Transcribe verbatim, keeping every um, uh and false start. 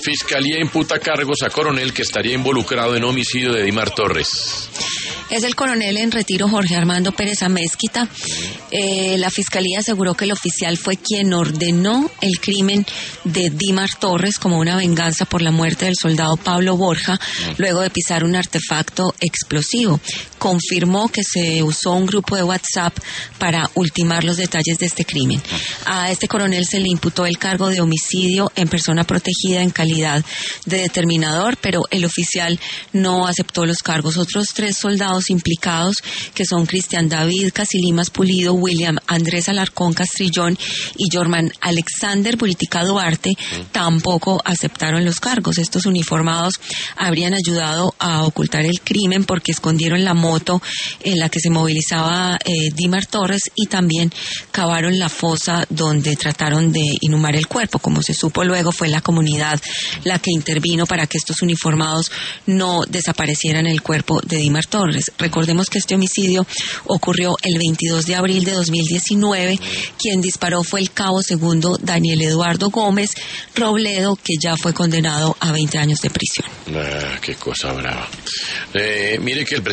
Fiscalía imputa cargos a coronel que estaría involucrado en homicidio de Dimar Torres. Es el coronel en retiro Jorge Armando Pérez Amézquita. Eh, la Fiscalía aseguró que el oficial fue quien ordenó el crimen de Dimar Torres como una venganza por la muerte del soldado Pablo Borja, luego de pisar un artefacto explosivo. Confirmó que se usó un grupo de WhatsApp para ultimar los detalles de este crimen. A este coronel se le imputó el cargo de homicidio en persona protegida en calidad de determinador, pero el oficial no aceptó los cargos. Otros tres soldados implicados, que son Cristian David Casilimas Pulido, William Andrés Alarcón Castrillón y Jorman Alexander Buritica Duarte, tampoco aceptaron los cargos. Estos uniformados habrían ayudado a ocultar el crimen porque escondieron la moto en la que se movilizaba eh, Dimar Torres y también cavaron la fosa donde trataron de inhumar el cuerpo. Como se supo luego, fue la comunidad la que intervino para que estos uniformados no desaparecieran el cuerpo de Dimar Torres. Recordemos que este homicidio ocurrió el veintidós de abril de dos mil diecinueve. Quien disparó fue el cabo segundo Daniel Eduardo Gómez Robledo, que ya fue condenado a veinte años de prisión. Ah, qué cosa brava. Eh, mire que el